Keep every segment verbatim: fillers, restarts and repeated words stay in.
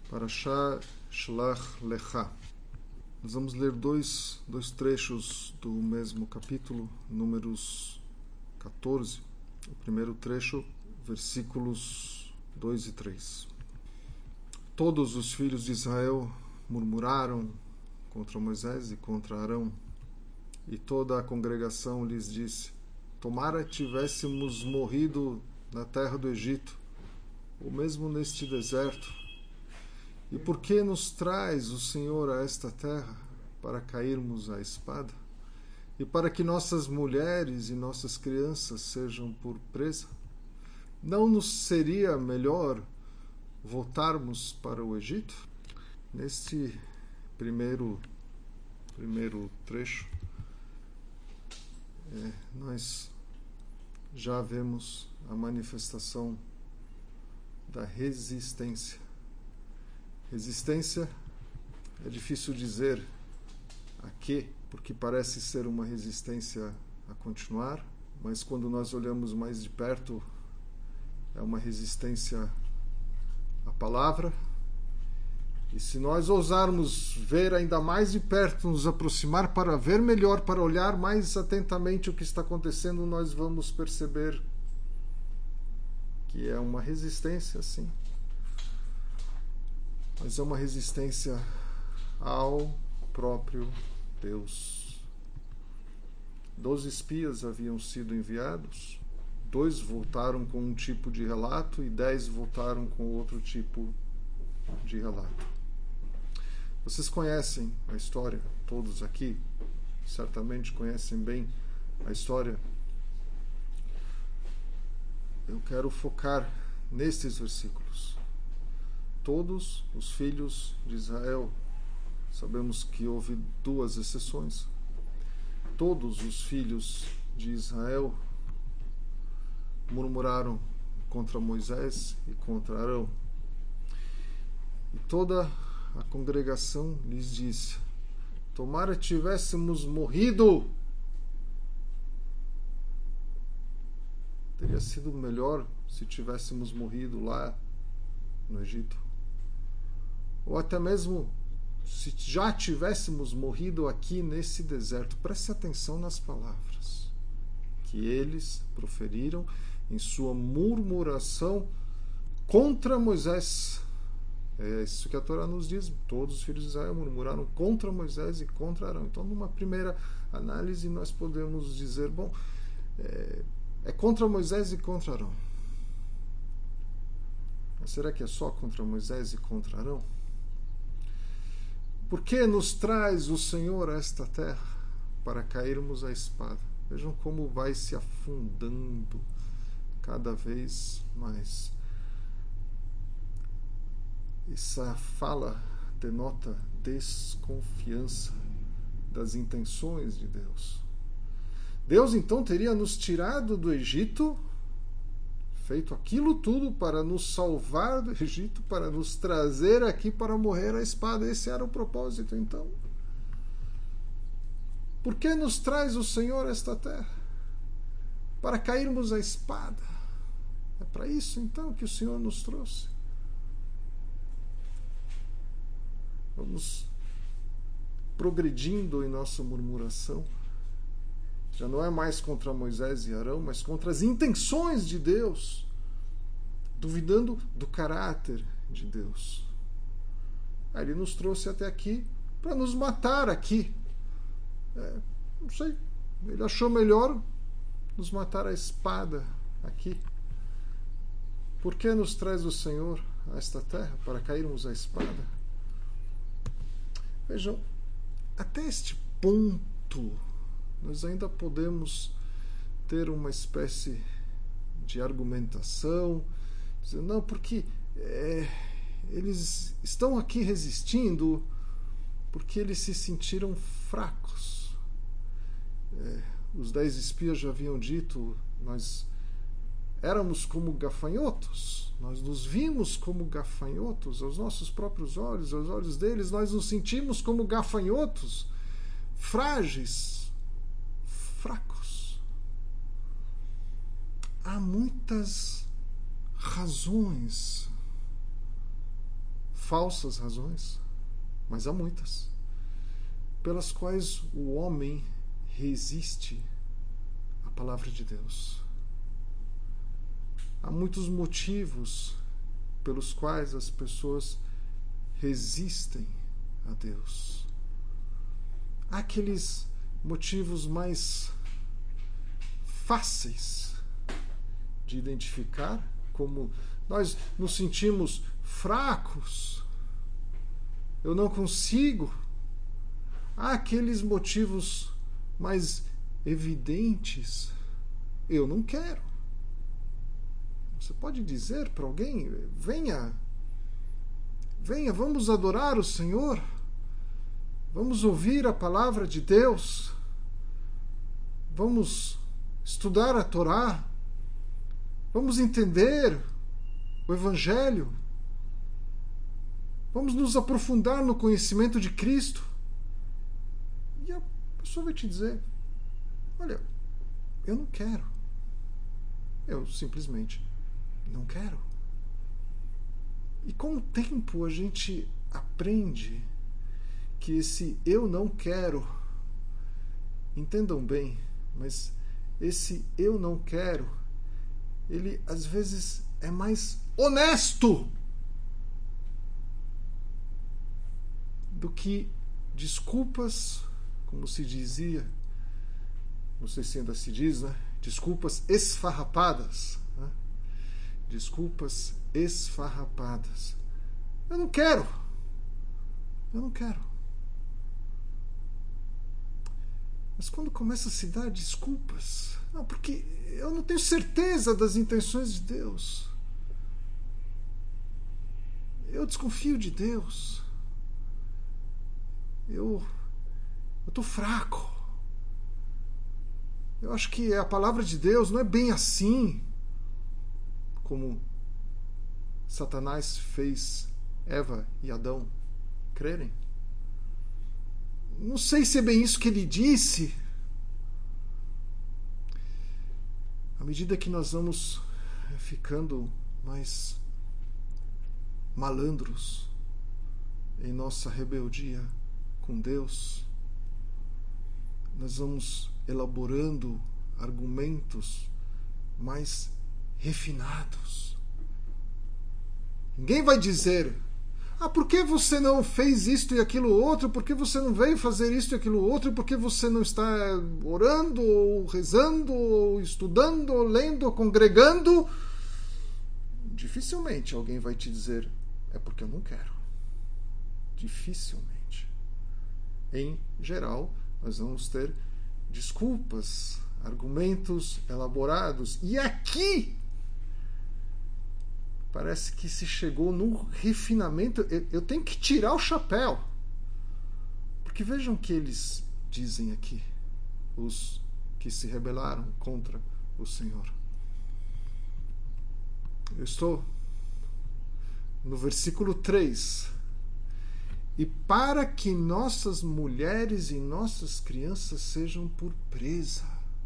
Parashá Shlach Lecha. Nós vamos ler dois, dois trechos do mesmo capítulo, Números catorze. O primeiro trecho, versículos dois e três. Todos os filhos de Israel murmuraram contra Moisés e contra Arão, e toda a congregação lhes disse: tomara tivéssemos morrido na terra do Egito, ou mesmo neste deserto. E por que nos traz o Senhor a esta terra? Para cairmos à espada? E para que nossas mulheres e nossas crianças sejam por presa? Não nos seria melhor voltarmos para o Egito? Neste primeiro, primeiro trecho, é, nós já vemos a manifestação da resistência. Resistência é difícil dizer a quê, porque parece ser uma resistência a continuar, mas quando nós olhamos mais de perto, é uma resistência à palavra. E se nós ousarmos ver ainda mais de perto, nos aproximar para ver melhor, para olhar mais atentamente o que está acontecendo, nós vamos perceber que é uma resistência, sim. Mas é uma resistência ao próprio Deus. Doze espias haviam sido enviados, dois voltaram com um tipo de relato e dez voltaram com outro tipo de relato. Vocês conhecem a história, todos aqui certamente conhecem bem a história. Eu quero focar nestes versículos. Todos os filhos de Israel, sabemos que houve duas exceções, todos os filhos de Israel murmuraram contra Moisés e contra Arão. E toda a congregação lhes disse: tomara tivéssemos morrido. Teria sido melhor se tivéssemos morrido lá no Egito. Ou até mesmo se já tivéssemos morrido aqui nesse deserto. Preste atenção nas palavras que eles proferiram em sua murmuração contra Moisés. É isso que a Torá nos diz. Todos os filhos de Israel murmuraram contra Moisés e contra Arão. Então, numa primeira análise, nós podemos dizer, bom, é, é contra Moisés e contra Arão. Mas será que é só contra Moisés e contra Arão? Por que nos traz o Senhor a esta terra? Para cairmos à espada. Vejam como vai se afundando cada vez mais. Essa fala denota desconfiança das intenções de Deus. Deus então teria nos tirado do Egito, feito aquilo tudo para nos salvar do Egito, para nos trazer aqui para morrer à espada. Esse era o propósito, então. Por que nos traz o Senhor a esta terra? Para cairmos à espada. É para isso, então, que o Senhor nos trouxe. Vamos progredindo em nossa murmuração. Já não é mais contra Moisés e Arão, mas contra as intenções de Deus, duvidando do caráter de Deus. Aí ele nos trouxe até aqui para nos matar aqui. É, não sei, ele achou melhor nos matar à espada aqui. Por que nos traz o Senhor a esta terra? Para cairmos à espada? Vejam, até este ponto nós ainda podemos ter uma espécie de argumentação, dizendo, não, porque é, eles estão aqui resistindo porque eles se sentiram fracos. É, os dez espias já haviam dito, nós éramos como gafanhotos, nós nos vimos como gafanhotos, aos nossos próprios olhos, aos olhos deles, nós nos sentimos como gafanhotos, frágeis, fracos. Há muitas razões falsas razões, mas há muitas, pelas quais o homem resiste à palavra de Deus. Há muitos motivos pelos quais as pessoas resistem a Deus. Há aqueles motivos mais fáceis de identificar, como nós nos sentimos fracos, eu não consigo. Há aqueles motivos mais evidentes, eu não quero. Você pode dizer para alguém, venha, venha, vamos adorar o Senhor, vamos ouvir a palavra de Deus, vamos estudar a Torá, vamos entender o Evangelho, vamos nos aprofundar no conhecimento de Cristo. E a pessoa vai te dizer, olha, eu não quero. Eu simplesmente não quero. E com o tempo a gente aprende que esse eu não quero, entendam bem, mas esse eu não quero, ele às vezes é mais honesto do que desculpas, como se dizia, não sei se ainda se diz, né? Desculpas esfarrapadas. Né? Desculpas esfarrapadas. Eu não quero. Eu não quero. Mas quando começa a se dar desculpas, não, porque eu não tenho certeza das intenções de Deus. Eu desconfio de Deus. Eu estou fraco. Eu acho que a palavra de Deus não é bem assim como Satanás fez Eva e Adão crerem. Não sei se é bem isso que ele disse. À medida que nós vamos ficando mais malandros em nossa rebeldia com Deus, nós vamos elaborando argumentos mais refinados. Ninguém vai dizer, ah, por que você não fez isto e aquilo outro? Por que você não veio fazer isto e aquilo outro? Por que você não está orando, ou rezando, ou estudando, ou lendo, ou congregando? Dificilmente alguém vai te dizer, é porque eu não quero. Dificilmente. Em geral, nós vamos ter desculpas, argumentos elaborados. E aqui parece que se chegou no refinamento. Eu, eu tenho que tirar o chapéu. Porque vejam o que eles dizem aqui, os que se rebelaram contra o Senhor. Eu estou no versículo três. E para que nossas mulheres e nossas crianças sejam por presa.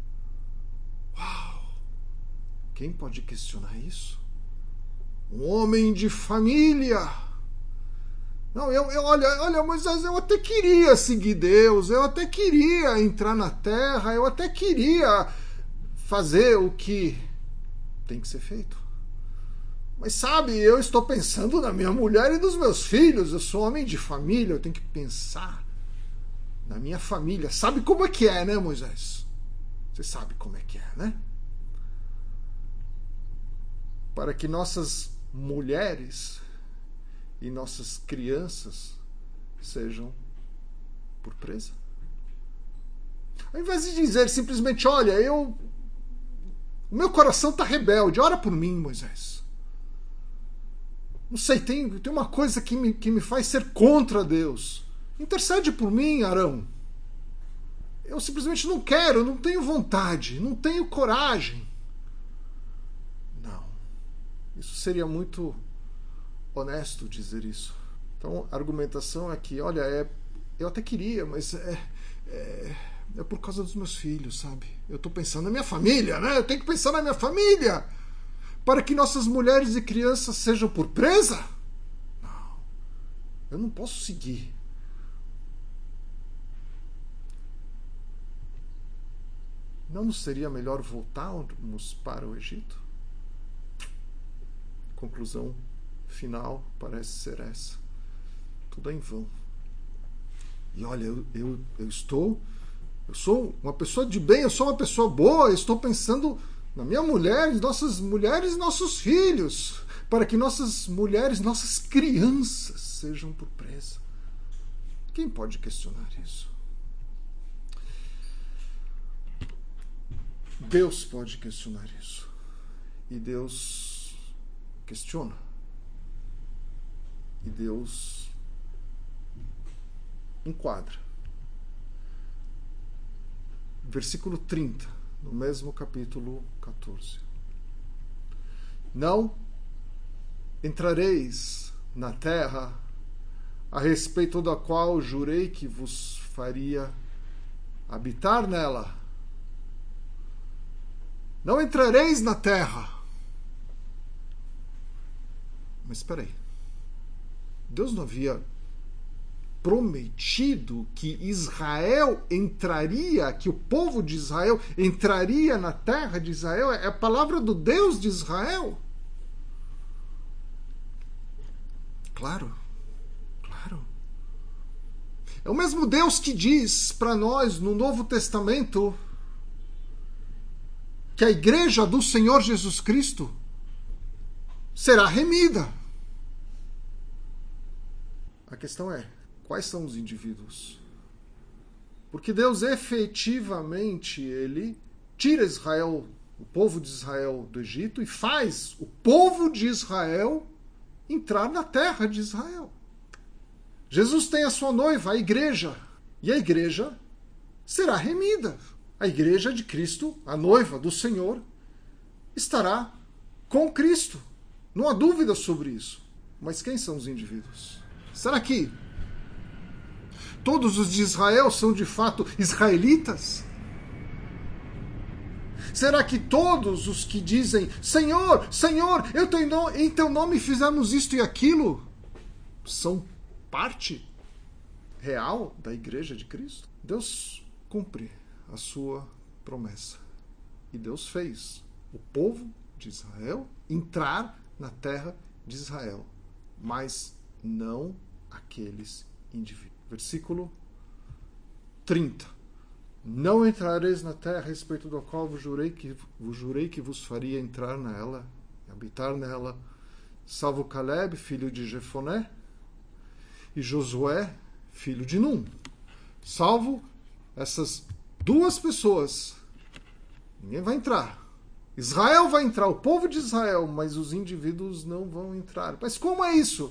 Uau! Quem pode questionar isso? Um homem de família. Não, eu, eu olha, olha, Moisés, eu até queria seguir Deus, eu até queria entrar na terra, eu até queria fazer o que tem que ser feito. Mas sabe, eu estou pensando na minha mulher e nos meus filhos, eu sou homem de família, eu tenho que pensar na minha família. Sabe como é que é, né, Moisés? Você sabe como é que é, né? Para que nossas mulheres e nossas crianças sejam por presa. Ao invés de dizer simplesmente, olha, eu o meu coração está rebelde, ora por mim, Moisés. Não sei, tem, tem uma coisa que me, que me faz ser contra Deus. Intercede por mim, Arão. Eu simplesmente não quero, não tenho vontade, não tenho coragem. Não. Isso seria muito honesto dizer isso. Então, a argumentação é que, olha, é, eu até queria, mas é, é, é por causa dos meus filhos, sabe? Eu estou pensando na minha família, né? Eu tenho que pensar na minha família. Para que nossas mulheres e crianças sejam por presa? Não. Eu não posso seguir. Não seria melhor voltarmos para o Egito? Conclusão final parece ser essa. Tudo é em vão. E olha, eu, eu, eu estou... Eu sou uma pessoa de bem, eu sou uma pessoa boa, eu estou pensando na minha mulher, em nossas mulheres e nossos filhos, para que nossas mulheres, nossas crianças sejam por presa. Quem pode questionar isso? Deus pode questionar isso. E Deus questiona. E Deus enquadra. Versículo trinta, no mesmo capítulo catorze. Não entrareis na terra a respeito da qual jurei que vos faria habitar nela. Não entrareis na terra. Mas espera aí. Deus não havia prometido que Israel entraria, que o povo de Israel entraria na terra de Israel? É a palavra do Deus de Israel. Claro, claro. É o mesmo Deus que diz para nós no Novo Testamento que a igreja do Senhor Jesus Cristo será remida. A questão é, quais são os indivíduos? Porque Deus efetivamente, ele tira Israel, o povo de Israel do Egito e faz o povo de Israel entrar na terra de Israel. Jesus tem a sua noiva, a igreja, e a igreja será remida. A igreja de Cristo, a noiva do Senhor, estará com Cristo. Não há dúvida sobre isso. Mas quem são os indivíduos? Será que todos os de Israel são de fato israelitas? Será que todos os que dizem Senhor, Senhor, eu tenho, em teu nome fizemos isto e aquilo, são parte real da igreja de Cristo? Deus cumpre a sua promessa. E Deus fez o povo de Israel entrar na terra de Israel, mas não aqueles indivíduos. Versículo trinta. Não entrareis na terra a respeito da qual vos jurei que vos jurei que vos faria entrar nela, habitar nela, salvo Caleb, filho de Jefoné, e Josué, filho de Num. Salvo essas duas pessoas, ninguém vai entrar. Israel vai entrar, o povo de Israel, mas os indivíduos não vão entrar. Mas como é isso?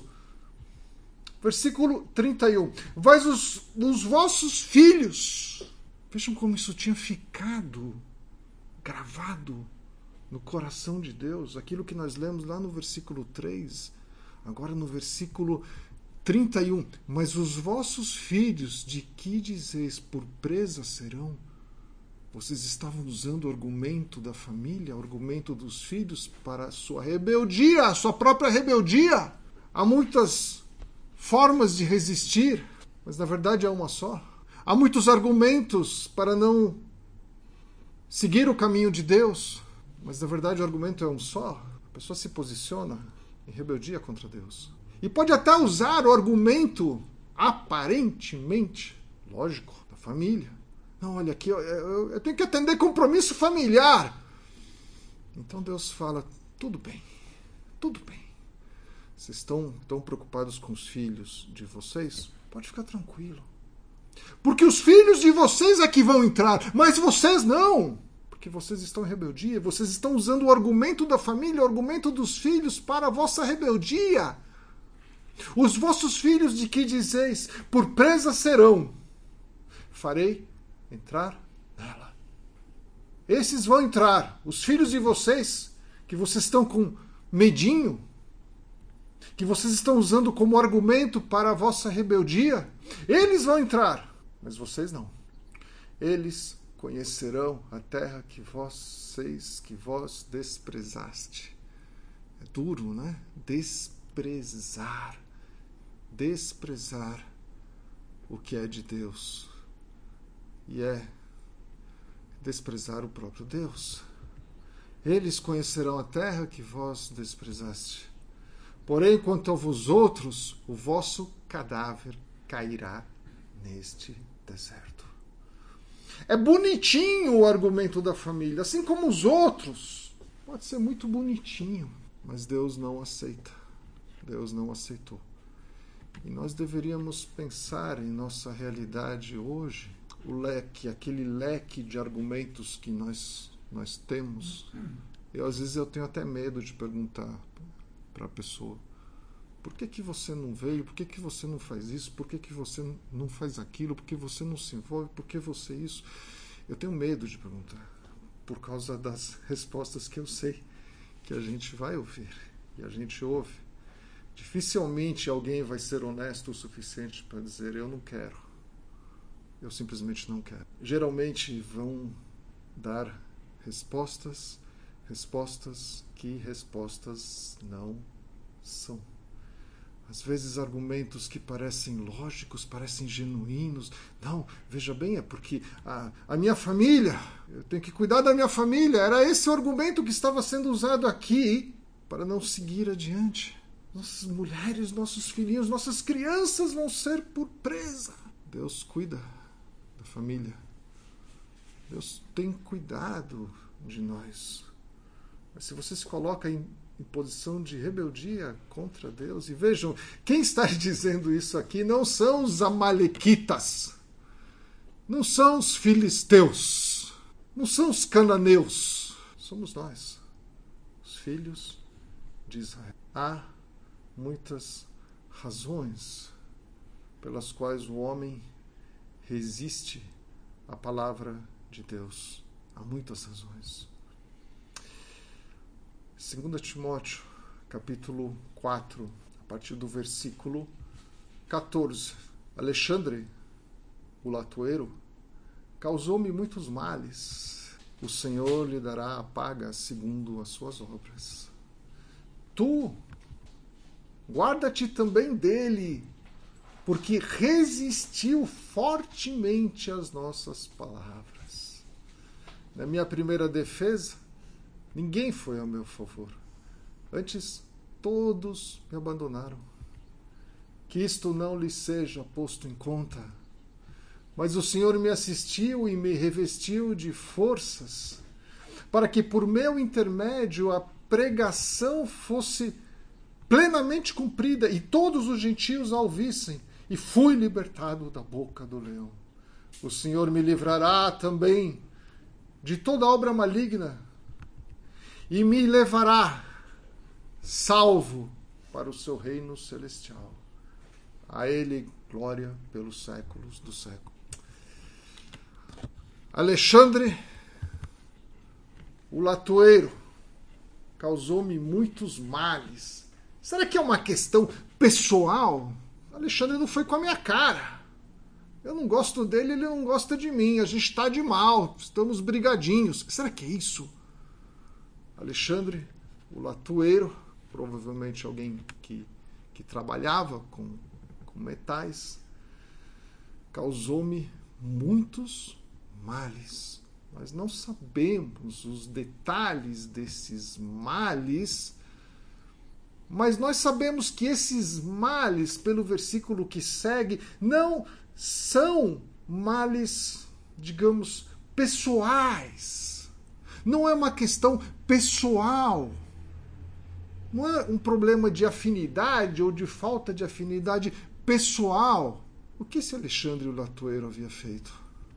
Versículo trinta e um. Vais os, os vossos filhos. Vejam como isso tinha ficado gravado no coração de Deus. Aquilo que nós lemos lá no versículo três. Agora no versículo trinta e um. Mas os vossos filhos, de que dizeis por presa serão? Vocês estavam usando o argumento da família, o argumento dos filhos para a sua rebeldia, a sua própria rebeldia. Há muitas formas de resistir, mas na verdade é uma só. Há muitos argumentos para não seguir o caminho de Deus, mas na verdade o argumento é um só. A pessoa se posiciona em rebeldia contra Deus. E pode até usar o argumento aparentemente lógico da família. Não, olha aqui, eu, eu, eu tenho que atender compromisso familiar. Então Deus fala, tudo bem, tudo bem. Vocês estão tão preocupados com os filhos de vocês? Pode ficar tranquilo. Porque os filhos de vocês é que vão entrar, mas vocês não. Porque vocês estão em rebeldia, vocês estão usando o argumento da família, o argumento dos filhos para a vossa rebeldia. Os vossos filhos de que dizeis, por presa serão, farei entrar nela. Esses vão entrar, os filhos de vocês, que vocês estão com medinho, que vocês estão usando como argumento para a vossa rebeldia, eles vão entrar, mas vocês não. Eles conhecerão a terra que vocês, que vós desprezaste. É duro, né? Desprezar. desprezar o que é de Deus. E é desprezar o próprio Deus. Eles conhecerão a terra que vós desprezaste. Porém, quanto a vós outros, o vosso cadáver cairá neste deserto. É bonitinho o argumento da família, assim como os outros. Pode ser muito bonitinho, mas Deus não aceita. Deus não aceitou. E nós deveríamos pensar em nossa realidade hoje, o leque, aquele leque de argumentos que nós, nós temos. Eu, às vezes eu tenho até medo de perguntar para a pessoa: por que que você não veio? Por que que você não faz isso? Por que que você não faz aquilo? Por que você não se envolve? Por que você isso? Eu tenho medo de perguntar, por causa das respostas que eu sei que a gente vai ouvir. E a gente ouve. Dificilmente alguém vai ser honesto o suficiente para dizer: eu não quero. Eu simplesmente não quero. Geralmente vão dar respostas, respostas que respostas não são. Às vezes argumentos que parecem lógicos, parecem genuínos. Não, veja bem, é porque a, a minha família, eu tenho que cuidar da minha família. Era esse o argumento que estava sendo usado aqui para não seguir adiante. Nossas mulheres, nossos filhinhos, nossas crianças vão ser por presa. Deus cuida da família. Deus tem cuidado de nós. Mas se você se coloca em em posição de rebeldia contra Deus. E vejam, quem está dizendo isso aqui não são os amalequitas, não são os filisteus, não são os cananeus, somos nós, os filhos de Israel. Há muitas razões pelas quais o homem resiste à palavra de Deus. Há muitas razões. Segunda Timóteo, capítulo quatro, a partir do versículo catorze. Alexandre, o latoeiro, causou-me muitos males. O Senhor lhe dará a paga segundo as suas obras. Tu, guarda-te também dele, porque resistiu fortemente às nossas palavras. Na minha primeira defesa, ninguém foi ao meu favor. Antes, todos me abandonaram. Que isto não lhe seja posto em conta. Mas o Senhor me assistiu e me revestiu de forças, para que por meu intermédio a pregação fosse plenamente cumprida e todos os gentios a ouvissem. E fui libertado da boca do leão. O Senhor me livrará também de toda obra maligna, e me levará salvo para o seu reino celestial. A ele glória pelos séculos dos séculos. Alexandre, o latoeiro, causou-me muitos males. Será que é uma questão pessoal? Alexandre não foi com a minha cara. Eu não gosto dele, ele não gosta de mim. A gente está de mal, estamos brigadinhos. Será que é isso? Alexandre, o latoeiro, provavelmente alguém que, que trabalhava com, com metais, causou-me muitos males. Nós não sabemos os detalhes desses males, mas nós sabemos que esses males, pelo versículo que segue, não são males, digamos, pessoais. Não é uma questão pessoal. Não é um problema de afinidade ou de falta de afinidade pessoal. O que esse Alexandre o latoeiro havia feito?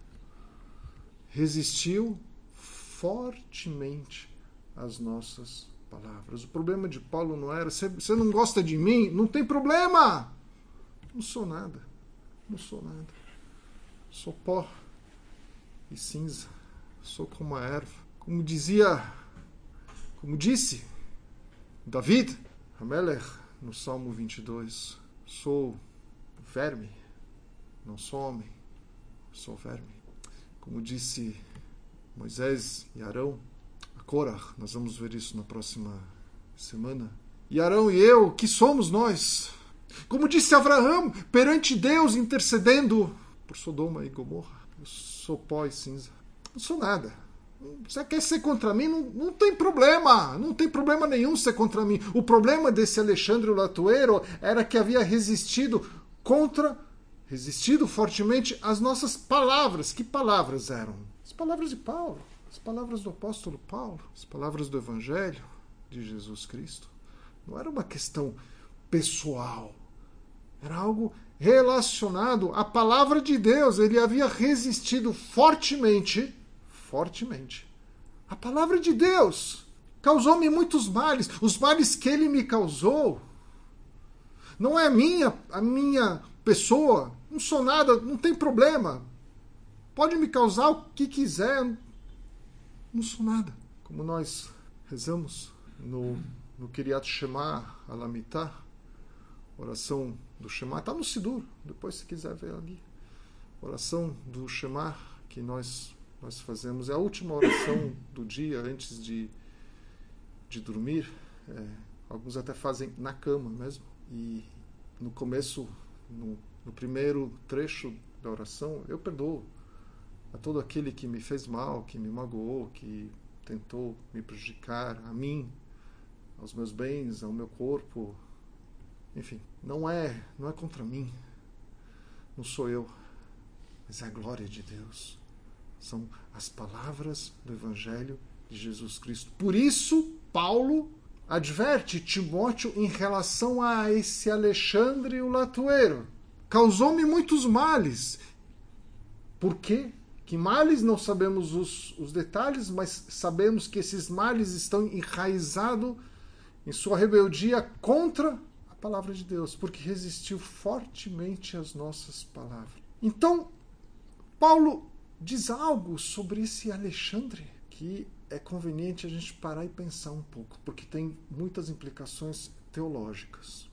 Resistiu fortemente às nossas palavras. O problema de Paulo não era: você não gosta de mim? Não tem problema. Não sou nada. Não sou nada. Sou pó e cinza. Sou como a erva. Como dizia, como disse David, Hamelech, no Salmo vinte e dois, sou verme, não sou homem, sou verme. Como disse Moisés e Arão, a Korah, nós vamos ver isso na próxima semana. E Arão e eu, que somos nós? Como disse Abraão, perante Deus, intercedendo por Sodoma e Gomorra. Eu sou pó e cinza. Não sou nada. Você quer ser contra mim? Não, não tem problema. Não tem problema nenhum ser contra mim. O problema desse Alexandre Latuero era que havia resistido contra, resistido fortemente às nossas palavras. Que palavras eram? As palavras de Paulo. As palavras do apóstolo Paulo. As palavras do Evangelho de Jesus Cristo. Não era uma questão pessoal. Era algo relacionado à palavra de Deus. Ele havia resistido fortemente, fortemente, à palavra de Deus. Causou-me muitos males. Os males que ele me causou não é a minha, a minha pessoa. Não sou nada, não tem problema. Pode me causar o que quiser. Não sou nada. Como nós rezamos no, no Kiryat Shema Alamitá, oração do Shema, está no Sidur, depois se quiser ver ali. Oração do Shema que nós, nós fazemos, é a última oração do dia antes de, de dormir. É, alguns até fazem na cama mesmo. E no começo, no, no primeiro trecho da oração, eu perdoo a todo aquele que me fez mal, que me magoou, que tentou me prejudicar, a mim, aos meus bens, ao meu corpo. Enfim, não é, não é contra mim, não sou eu, mas é a glória de Deus. São as palavras do Evangelho de Jesus Cristo. Por isso, Paulo adverte Timóteo em relação a esse Alexandre o Latuero. Causou-me muitos males. Por quê? Que males? Não sabemos os, os detalhes, mas sabemos que esses males estão enraizados em sua rebeldia contra a palavra de Deus, porque resistiu fortemente às nossas palavras. Então, Paulo diz algo sobre esse Alexandre que é conveniente a gente parar e pensar um pouco, porque tem muitas implicações teológicas.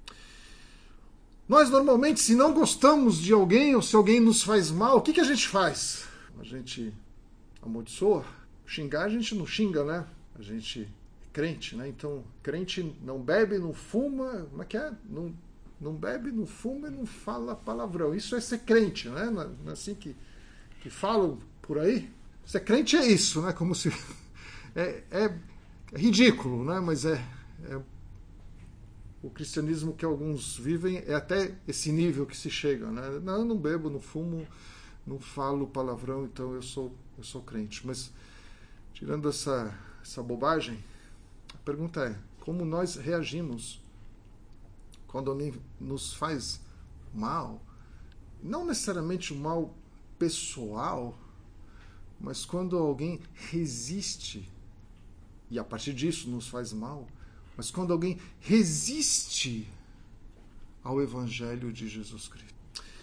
Nós, normalmente, se não gostamos de alguém ou se alguém nos faz mal, o que, que a gente faz? A gente amaldiçoa. Xingar a gente não xinga, né? A gente é crente, né? Então, crente não bebe, não fuma, como é que é? Não, não bebe, não fuma e não fala palavrão. Isso é ser crente, né? Não é assim que, que falam por aí? Ser crente é isso, né? Como se... É, é, é ridículo, né? Mas é... é o cristianismo que alguns vivem é até esse nível que se chega, né? Não, eu não bebo, não fumo, não falo palavrão, então eu sou, eu sou crente. Mas, tirando essa, essa bobagem, a pergunta é, como nós reagimos quando alguém nos faz mal? Não necessariamente o mal pessoal, mas quando alguém resiste e a partir disso nos faz mal, mas quando alguém resiste ao Evangelho de Jesus Cristo.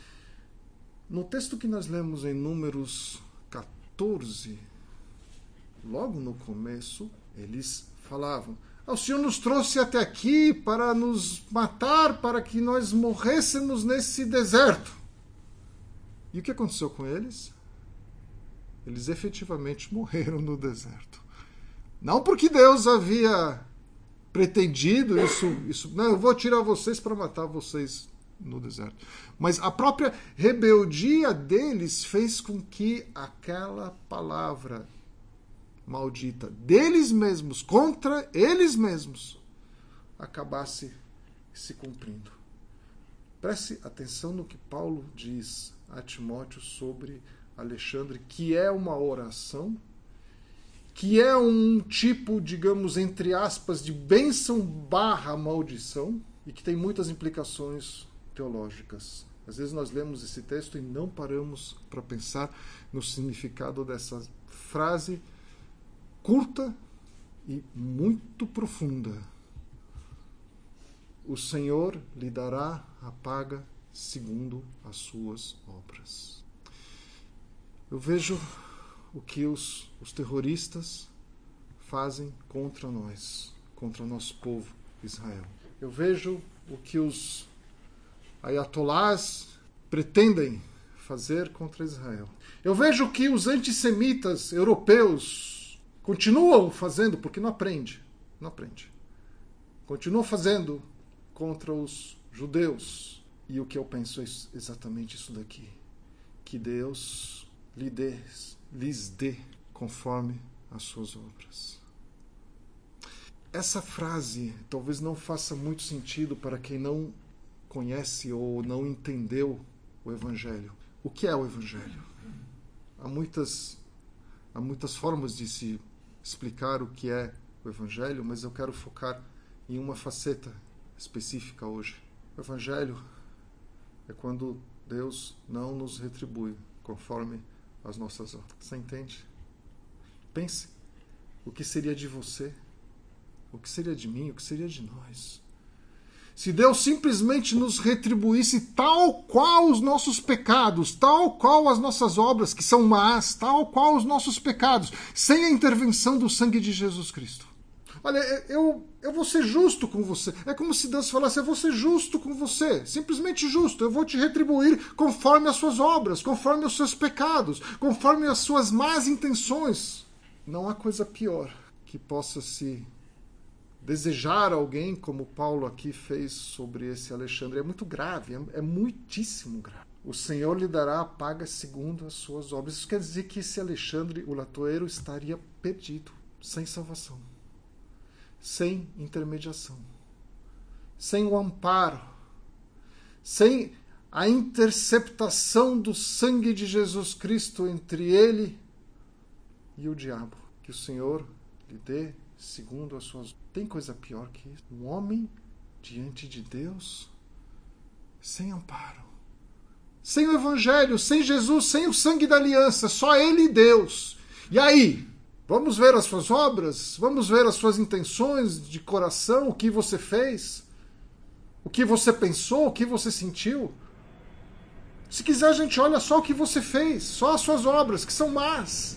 No texto que nós lemos em Números catorze, logo no começo, eles falavam: o Senhor nos trouxe até aqui para nos matar, para que nós morrêssemos nesse deserto. E o que aconteceu com eles? Eles efetivamente morreram no deserto. Não porque Deus havia pretendido isso, isso, não, eu vou tirar vocês para matar vocês no deserto. Mas a própria rebeldia deles fez com que aquela palavra maldita deles mesmos, contra eles mesmos, acabasse se cumprindo. Preste atenção no que Paulo diz a Timóteo sobre Alexandre, que é uma oração, que é um tipo, digamos, entre aspas, de bênção barra maldição, e que tem muitas implicações teológicas. Às vezes nós lemos esse texto e não paramos para pensar no significado dessa frase curta e muito profunda. O Senhor lhe dará a paga segundo as suas obras. Eu vejo o que os, os terroristas fazem contra nós, contra o nosso povo Israel. Eu vejo o que os ayatolás pretendem fazer contra Israel. Eu vejo o que os antissemitas europeus continuam fazendo, porque não aprende, não aprende. Continuam fazendo contra os judeus. E o que eu penso é exatamente isso daqui. Que Deus lhe dê, lhes dê conforme as suas obras. Essa frase talvez não faça muito sentido para quem não conhece ou não entendeu o Evangelho. O que é o Evangelho? Há muitas, há muitas formas de se explicar o que é o Evangelho, mas eu quero focar em uma faceta específica hoje. O Evangelho é quando Deus não nos retribui conforme as nossas obras. Você entende? Pense, o que seria de você? O que seria de mim? O que seria de nós? Se Deus simplesmente nos retribuísse tal qual os nossos pecados, tal qual as nossas obras que são más, tal qual os nossos pecados, sem a intervenção do sangue de Jesus Cristo. Olha, eu, eu vou ser justo com você. É como se Deus falasse, eu vou ser justo com você. Simplesmente justo. Eu vou te retribuir conforme as suas obras, conforme os seus pecados, conforme as suas más intenções. Não há coisa pior que possa se desejar alguém, como Paulo aqui fez sobre esse Alexandre. É muito grave, é, é muitíssimo grave. O Senhor lhe dará a paga segundo as suas obras. Isso quer dizer que esse Alexandre, o latoeiro, estaria perdido, sem salvação, sem intermediação, sem o amparo, sem a interceptação do sangue de Jesus Cristo entre ele e o diabo. Que o Senhor lhe dê segundo as suas... Tem coisa pior que isso? Um homem diante de Deus sem amparo, sem o Evangelho, sem Jesus, sem o sangue da aliança, só ele e Deus. E aí? Vamos ver as suas obras? Vamos ver as suas intenções de coração, o que você fez? O que você pensou? O que você sentiu? Se quiser, a gente olha só o que você fez, só as suas obras, que são más.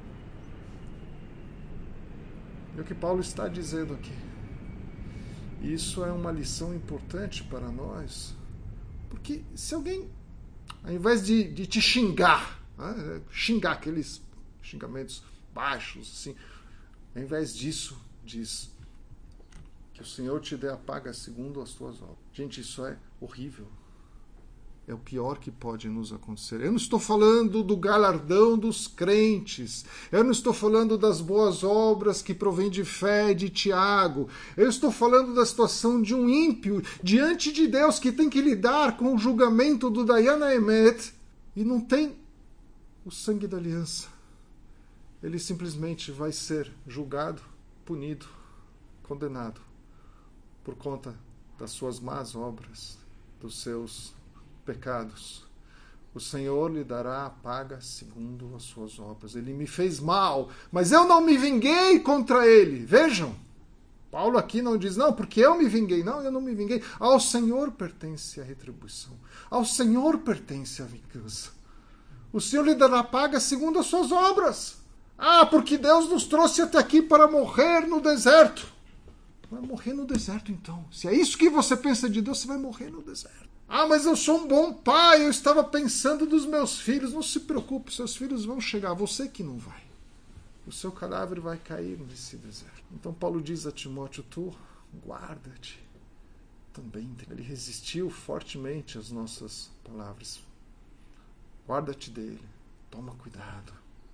É o que Paulo está dizendo aqui. Isso é uma lição importante para nós, porque se alguém, ao invés de, de te xingar, né, xingar aqueles xingamentos baixos, assim, ao invés disso, diz que o Senhor te dê a paga segundo as tuas obras. Gente, isso é horrível. É o pior que pode nos acontecer. Eu não estou falando do galardão dos crentes. Eu não estou falando das boas obras que provém de fé de Tiago. Eu estou falando da situação de um ímpio diante de Deus que tem que lidar com o julgamento do Dayan Haemet e não tem o sangue da aliança. Ele simplesmente vai ser julgado, punido, condenado por conta das suas más obras, dos seus pecados. O Senhor lhe dará a paga segundo as suas obras. Ele me fez mal, mas eu não me vinguei contra ele. Vejam, Paulo aqui não diz, não, porque eu me vinguei. Não, eu não me vinguei. Ao Senhor pertence a retribuição. Ao Senhor pertence a vingança. O Senhor lhe dará a paga segundo as suas obras. Ah, porque Deus nos trouxe até aqui para morrer no deserto. Vai morrer no deserto então. Se é isso que você pensa de Deus, você vai morrer no deserto. Ah, mas eu sou um bom pai, eu estava pensando dos meus filhos. Não se preocupe, seus filhos vão chegar, você que não vai. O seu cadáver vai cair nesse deserto. Então Paulo diz a Timóteo, tu guarda-te também. Ele resistiu fortemente às nossas palavras. Guarda-te dele, toma cuidado.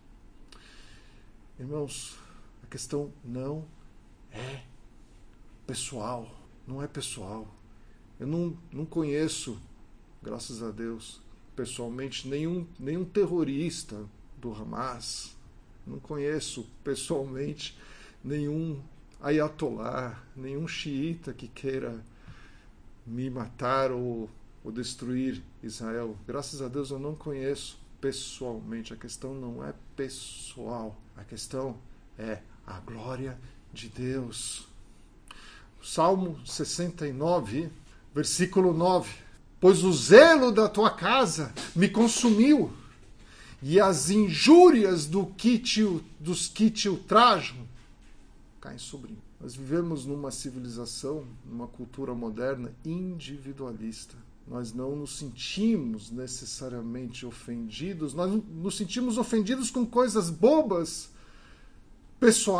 Irmãos, a questão não é pessoal, não é pessoal. Eu não, não conheço, graças a Deus, pessoalmente, nenhum, nenhum terrorista do Hamas. Não conheço pessoalmente nenhum ayatollah, nenhum xiita que queira me matar ou, ou destruir Israel. Graças a Deus eu não conheço pessoalmente. A questão não é pessoal. A questão é a glória de Deus. Salmo sessenta e nove... Versículo nove. Pois o zelo da tua casa me consumiu, e as injúrias do que te, dos que te ultrajam caem sobre mim. Nós vivemos numa civilização, numa cultura moderna individualista. Nós não nos sentimos necessariamente ofendidos, nós nos sentimos ofendidos com coisas bobas,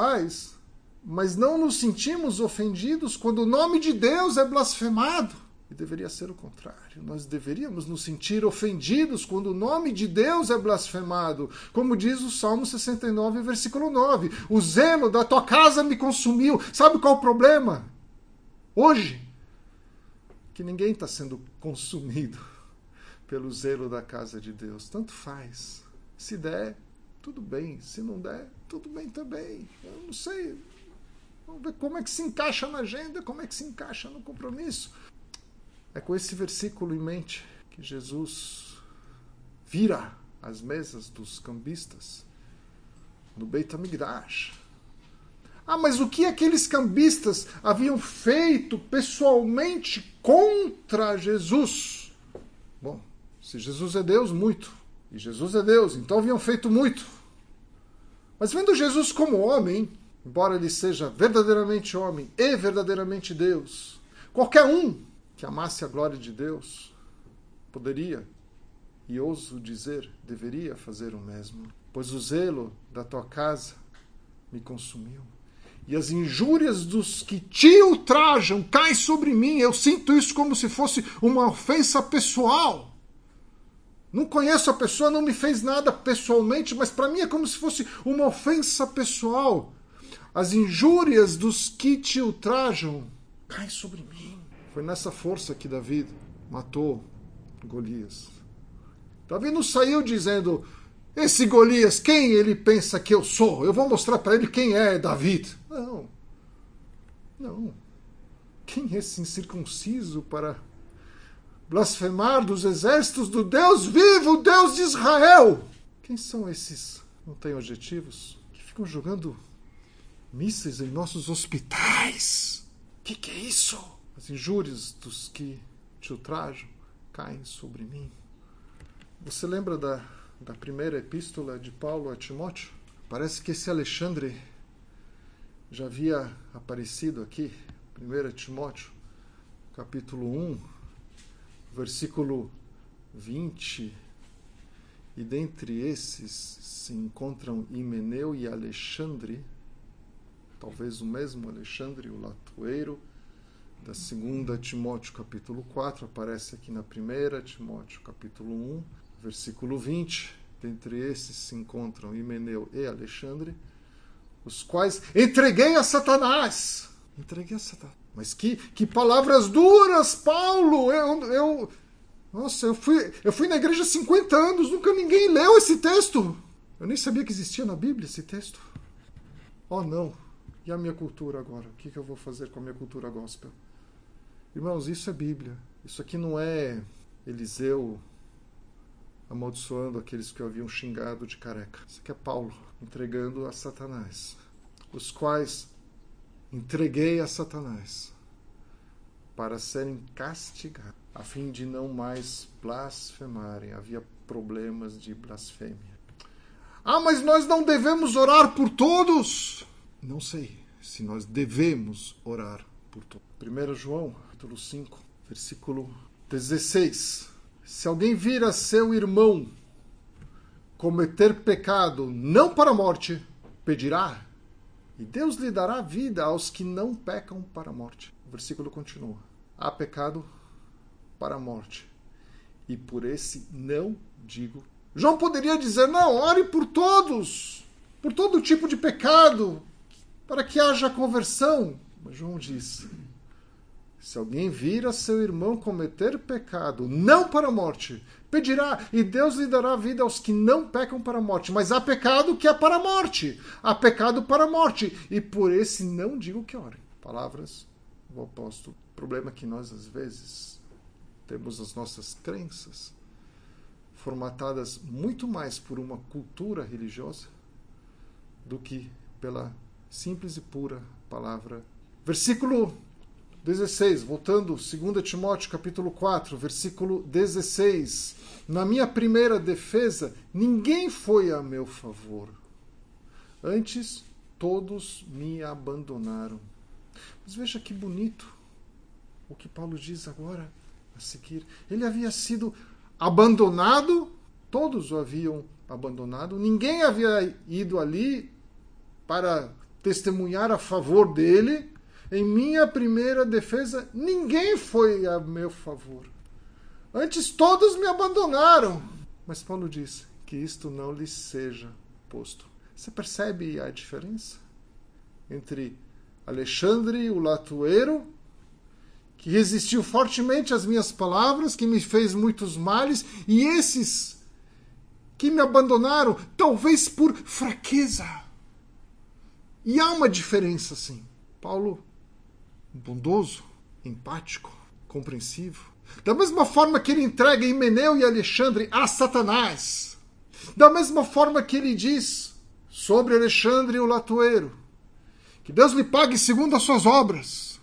pessoais, mas não nos sentimos ofendidos quando o nome de Deus é blasfemado. E deveria ser o contrário. Nós deveríamos nos sentir ofendidos quando o nome de Deus é blasfemado. Como diz o Salmo sessenta e nove, versículo nove. O zelo da tua casa me consumiu. Sabe qual é o problema? Hoje, que ninguém está sendo consumido pelo zelo da casa de Deus. Tanto faz. Se der, tudo bem. Se não der, tudo bem também. Eu não sei. Vamos ver como é que se encaixa na agenda, como é que se encaixa no compromisso. É com esse versículo em mente que Jesus vira as mesas dos cambistas no Beit HaMikdash. Ah, mas o que aqueles cambistas haviam feito pessoalmente contra Jesus? Bom, se Jesus é Deus, muito. E Jesus é Deus, então haviam feito muito. Mas vendo Jesus como homem, embora ele seja verdadeiramente homem e verdadeiramente Deus, qualquer um que amasse a glória de Deus poderia, e ouso dizer, deveria fazer o mesmo. Pois o zelo da tua casa me consumiu. E as injúrias dos que te ultrajam caem sobre mim. Eu sinto isso como se fosse uma ofensa pessoal. Não conheço a pessoa, não me fez nada pessoalmente, mas para mim é como se fosse uma ofensa pessoal. As injúrias dos que te ultrajam caem sobre mim. Foi nessa força que Davi matou Golias. Davi não saiu dizendo, esse Golias, quem ele pensa que eu sou? Eu vou mostrar para ele quem é Davi. Não. Não. Quem é esse incircunciso para blasfemar dos exércitos do Deus vivo, o Deus de Israel? Quem são esses? Não têm objetivos? Que ficam jogando mísseis em nossos hospitais? O que, que é isso? As injúrias dos que te ultrajam caem sobre mim. Você lembra da, da primeira epístola de Paulo a Timóteo? Parece que esse Alexandre já havia aparecido aqui. primeira Timóteo, capítulo um, versículo vinte. E dentre esses se encontram Himeneu e Alexandre, talvez o mesmo Alexandre, o latoeiro, da segunda Timóteo capítulo quatro, aparece aqui na primeira Timóteo capítulo um, versículo vinte. Dentre esses se encontram Himeneu e Alexandre, os quais entreguei a Satanás. Entreguei a Satanás. Mas que, que palavras duras, Paulo! Eu, eu, nossa, eu fui, eu fui na igreja há cinquenta anos, nunca ninguém leu esse texto. Eu nem sabia que existia na Bíblia esse texto. Oh, não. E a minha cultura agora? O que, que eu vou fazer com a minha cultura gospel? Irmãos, isso é Bíblia. Isso aqui não é Eliseu amaldiçoando aqueles que o haviam xingado de careca. Isso aqui é Paulo entregando a Satanás, os quais entreguei a Satanás para serem castigados, a fim de não mais blasfemarem. Havia problemas de blasfêmia. Ah, mas nós não devemos orar por todos? Não sei se nós devemos orar por todos. primeiro João, capítulo cinco, versículo dezesseis. Se alguém vir a seu irmão cometer pecado, não para a morte, pedirá, e Deus lhe dará vida aos que não pecam para a morte. O versículo continua. Há pecado para a morte, e por esse não digo. João poderia dizer, não, ore por todos, por todo tipo de pecado, para que haja conversão. Mas João diz, se alguém vir a seu irmão cometer pecado, não para a morte, pedirá, e Deus lhe dará vida aos que não pecam para a morte. Mas há pecado que é para a morte. Há pecado para a morte. E por esse não digo que orem. Palavras do apóstolo. O problema é que nós, às vezes, temos as nossas crenças formatadas muito mais por uma cultura religiosa do que pela simples e pura palavra. Versículo dezesseis, voltando, dois Timóteo capítulo quatro, versículo dezesseis. Na minha primeira defesa, ninguém foi a meu favor. Antes, todos me abandonaram. Mas veja que bonito o que Paulo diz agora a seguir. Ele havia sido abandonado, todos o haviam abandonado, ninguém havia ido ali para testemunhar a favor dele. Em minha primeira defesa, ninguém foi a meu favor. Antes todos me abandonaram. Mas Paulo diz que isto não lhe seja posto. Você percebe a diferença entre Alexandre, o latoeiro, que resistiu fortemente às minhas palavras, que me fez muitos males, e esses que me abandonaram, talvez por fraqueza. E há uma diferença, sim. Paulo, bondoso, empático, compreensivo. Da mesma forma que ele entrega Himeneu e Alexandre a Satanás. Da mesma forma que ele diz sobre Alexandre o latoeiro, que Deus lhe pague segundo as suas obras.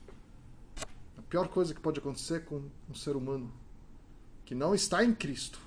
A pior coisa que pode acontecer com um ser humano que não está em Cristo.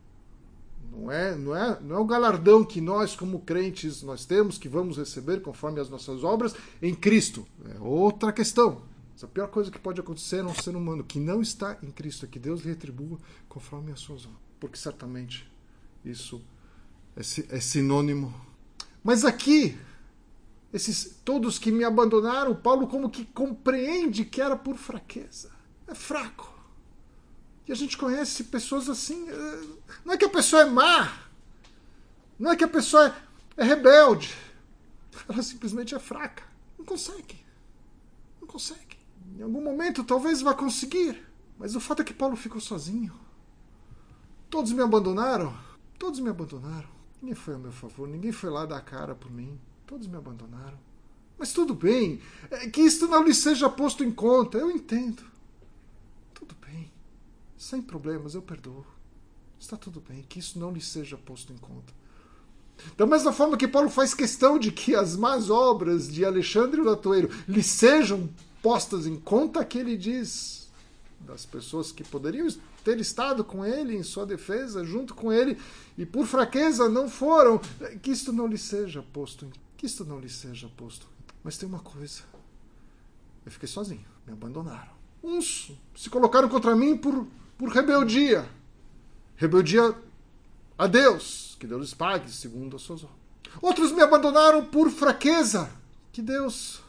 Não é, não é, não é o galardão que nós, como crentes, nós temos, que vamos receber conforme as nossas obras em Cristo. É outra questão. Mas a pior coisa que pode acontecer a um ser humano que não está em Cristo é que Deus lhe retribua conforme as suas obras. Porque certamente isso é, é sinônimo. Mas aqui, esses todos que me abandonaram, Paulo como que compreende que era por fraqueza. É fraco. E a gente conhece pessoas assim. Não é que a pessoa é má. Não é que a pessoa é, é rebelde. Ela simplesmente é fraca. Não consegue. Não consegue. Em algum momento talvez vá conseguir. Mas o fato é que Paulo ficou sozinho. Todos me abandonaram. Todos me abandonaram. Ninguém foi a meu favor. Ninguém foi lá dar a cara por mim. Todos me abandonaram. Mas tudo bem. É que isto não lhe seja posto em conta. Eu entendo. Tudo bem. Sem problemas, eu perdoo. Está tudo bem. Que isso não lhe seja posto em conta. Da mesma forma que Paulo faz questão de que as más obras de Alexandre o latoeiro lhe sejam postas em conta, que ele diz das pessoas que poderiam ter estado com ele em sua defesa, junto com ele, e por fraqueza não foram, que isto não lhe seja posto em, que isto não lhe seja posto. Mas tem uma coisa. Eu fiquei sozinho. Me abandonaram. Uns se colocaram contra mim por, por rebeldia. Rebeldia a Deus. Que Deus lhes pague segundo as suas obras. Outros me abandonaram por fraqueza. Que Deus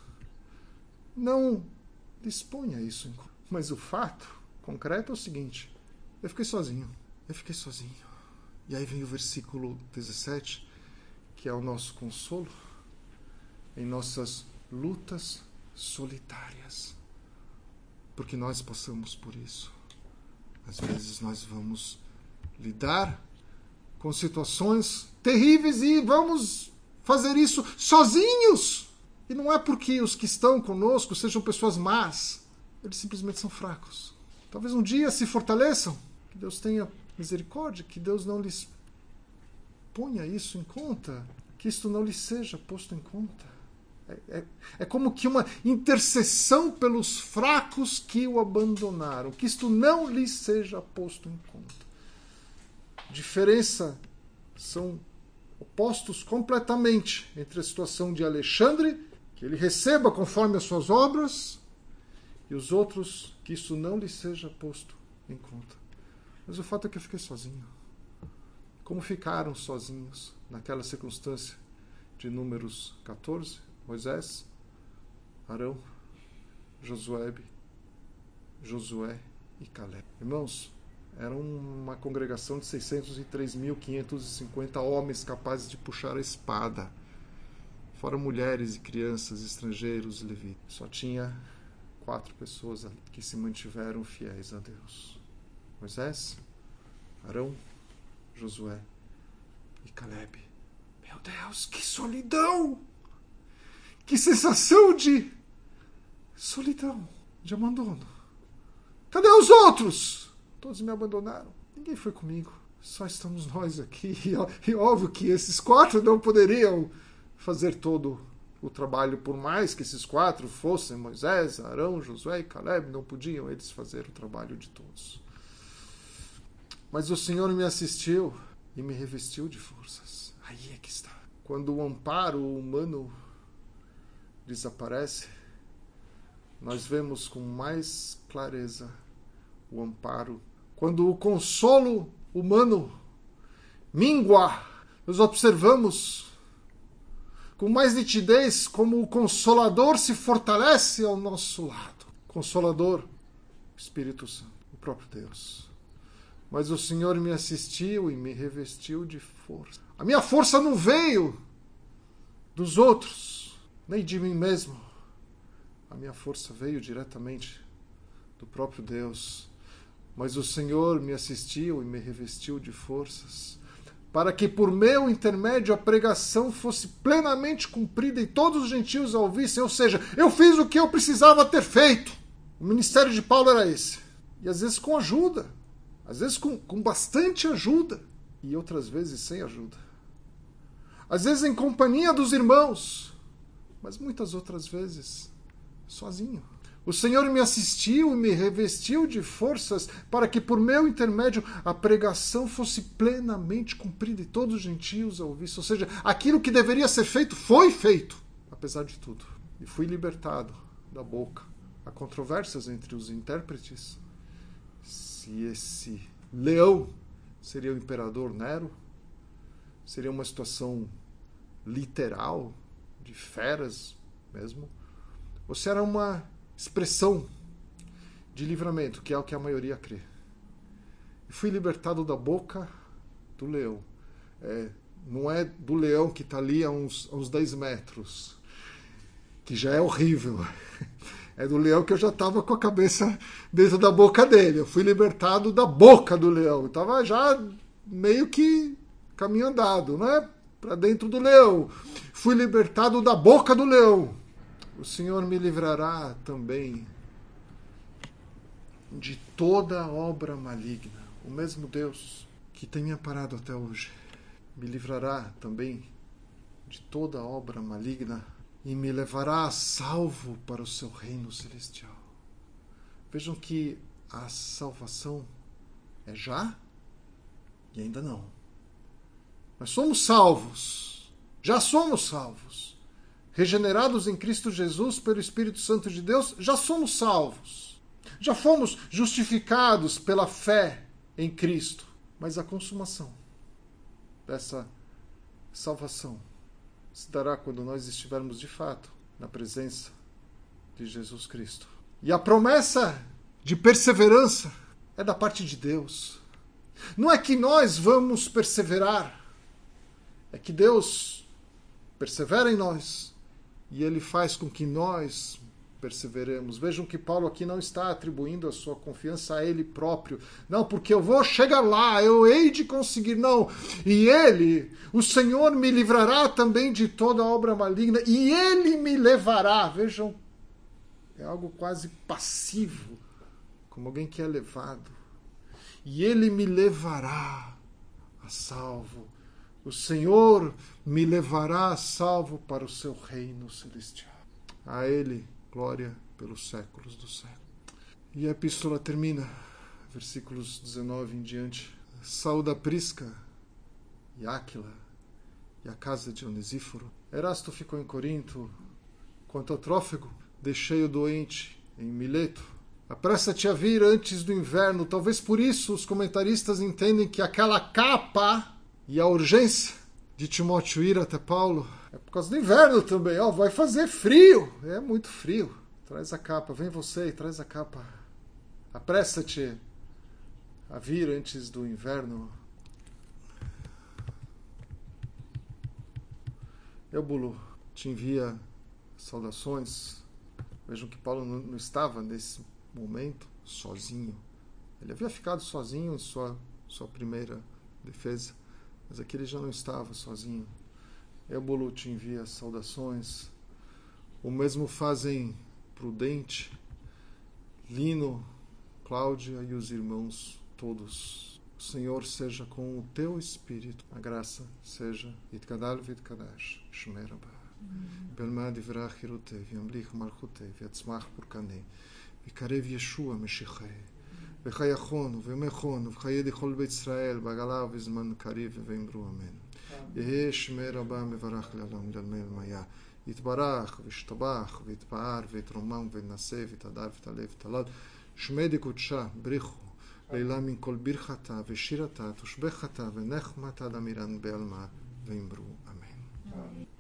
não disponha isso em conta. Mas o fato concreto é o seguinte. Eu fiquei sozinho. Eu fiquei sozinho. E aí vem o versículo dezessete, que é o nosso consolo em nossas lutas solitárias. Porque nós passamos por isso. Às vezes nós vamos lidar com situações terríveis e vamos fazer isso sozinhos. E não é porque os que estão conosco sejam pessoas más. Eles simplesmente são fracos. Talvez um dia se fortaleçam. Que Deus tenha misericórdia, que Deus não lhes ponha isso em conta, que isto não lhes seja posto em conta. É, é, é como que uma intercessão pelos fracos que o abandonaram, que isto não lhes seja posto em conta. Diferença são opostos completamente entre a situação de Alexandre, que ele receba conforme as suas obras, e os outros, que isso não lhe seja posto em conta. Mas o fato é que eu fiquei sozinho. Como ficaram sozinhos naquela circunstância de Números catorze? Moisés, Arão, Josué, Josué e Caleb. Irmãos, era uma congregação de seiscentos e três mil quinhentos e cinquenta homens capazes de puxar a espada, fora mulheres e crianças, estrangeiros e levitas. Só tinha quatro pessoas que se mantiveram fiéis a Deus. Moisés, Arão, Josué e Caleb. Meu Deus, que solidão! Que sensação de solidão, de abandono. Cadê os outros? Todos me abandonaram. Ninguém foi comigo. Só estamos nós aqui. E óbvio que esses quatro não poderiam fazer todo o trabalho, por mais que esses quatro fossem Moisés, Arão, Josué e Caleb, não podiam eles fazer o trabalho de todos. Mas o Senhor me assistiu e me revestiu de forças. Aí é que está. Quando o amparo humano desaparece, nós vemos com mais clareza o amparo. Quando o consolo humano mingua, nós observamos com mais nitidez como o Consolador se fortalece ao nosso lado. Consolador, Espírito Santo, o próprio Deus. Mas o Senhor me assistiu e me revestiu de força. A minha força não veio dos outros, nem de mim mesmo. A minha força veio diretamente do próprio Deus. Mas o Senhor me assistiu e me revestiu de forças, para que por meu intermédio a pregação fosse plenamente cumprida e todos os gentios a ouvissem. Ou seja, eu fiz o que eu precisava ter feito. O ministério de Paulo era esse. E às vezes com ajuda. Às vezes com, com bastante ajuda. E outras vezes sem ajuda. Às vezes em companhia dos irmãos. Mas muitas outras vezes sozinho. O Senhor me assistiu e me revestiu de forças para que por meu intermédio a pregação fosse plenamente cumprida e todos os gentios a ouvissem. Ou seja, aquilo que deveria ser feito foi feito, apesar de tudo. E fui libertado da boca. Há controvérsias entre os intérpretes se esse leão seria o imperador Nero, seria uma situação literal, de feras mesmo, ou se era uma expressão de livramento, que é o que a maioria crê. E fui libertado da boca do leão. É, não é do leão que está ali a uns, a uns dez metros, que já é horrível. É do leão que eu já estava com a cabeça dentro da boca dele. Eu fui libertado da boca do leão. Estava já meio que caminho andado, né? Para dentro do leão. Fui libertado da boca do leão. O Senhor me livrará também de toda obra maligna. O mesmo Deus que tem me amparado até hoje me livrará também de toda obra maligna e me levará a salvo para o seu reino celestial. Vejam que a salvação é já e ainda não. Nós somos salvos, já somos salvos. Regenerados em Cristo Jesus pelo Espírito Santo de Deus, já somos salvos. Já fomos justificados pela fé em Cristo. Mas a consumação dessa salvação se dará quando nós estivermos de fato na presença de Jesus Cristo. E a promessa de perseverança é da parte de Deus. Não é que nós vamos perseverar, é que Deus persevera em nós. E ele faz com que nós perseveremos. Vejam que Paulo aqui não está atribuindo a sua confiança a ele próprio. Não, porque eu vou chegar lá, eu hei de conseguir. Não. E ele, o Senhor me livrará também de toda obra maligna. E ele me levará. Vejam, é algo quase passivo, como alguém que é levado. E ele me levará a salvo. O Senhor me levará a salvo para o seu reino celestial. A ele, glória pelos séculos dos séculos. E a epístola termina, versículos dezenove em diante. Saúda Prisca e Áquila e a casa de Onesíforo. Erasto ficou em Corinto. Quanto ao Trófego, deixei-o doente em Mileto. Apressa-te a vir antes do inverno. Talvez por isso os comentaristas entendem que aquela capa e a urgência de Timóteo ir até Paulo é por causa do inverno também. Ó, vai fazer frio. É muito frio. Traz a capa. Vem você e traz a capa. Apressa-te a vir antes do inverno. Eubulo te envia saudações. Vejam que Paulo não estava nesse momento sozinho. Ele havia ficado sozinho em sua, sua primeira defesa. Mas aqui ele já não estava sozinho. Eubulo te envia saudações. O mesmo fazem Prudente, Lino, Cláudia e os irmãos todos. O Senhor seja com o teu espírito. A graça seja Yitkadal v'Yitkadash Shmei Rabbah. Belmad Ivrach Hirutev Yamlich Malchutev Yatzmach Purkanei Vikarev Yeshua Meshichei וחייכון ומכון וחיי דכל בית ישראל בעגלה ובזמן קריב ואמרו אמן. יהי שמי רבה מברך לעולם לעלמי עלמיה. יתברך וישתבח ויתפאר ויתרומם ונשא ויתהדר ותעלה ותעלל. שמי דקודשה בריחו לילה מן כל ברכתה ושירתה תושבחתה ונחמתה דמירן בעלמה ואמרו אמן.